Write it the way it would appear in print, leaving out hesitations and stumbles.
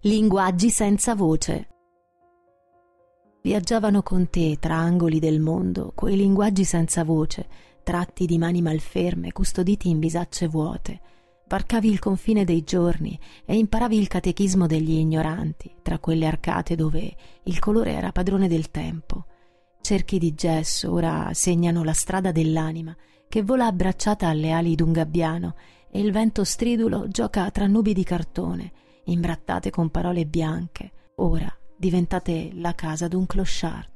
Linguaggi senza voce. Viaggiavano con te tra angoli del mondo quei linguaggi senza voce, tratti di mani malferme, custoditi in bisacce vuote. Varcavi il confine dei giorni e imparavi il catechismo degli ignoranti, tra quelle arcate dove il colore era padrone del tempo. Cerchi di gesso ora segnano la strada dell'anima, che vola abbracciata alle ali d'un gabbiano, e il vento stridulo gioca tra nubi di cartone, imbrattate con parole bianche, ora diventate la casa d'un clochard.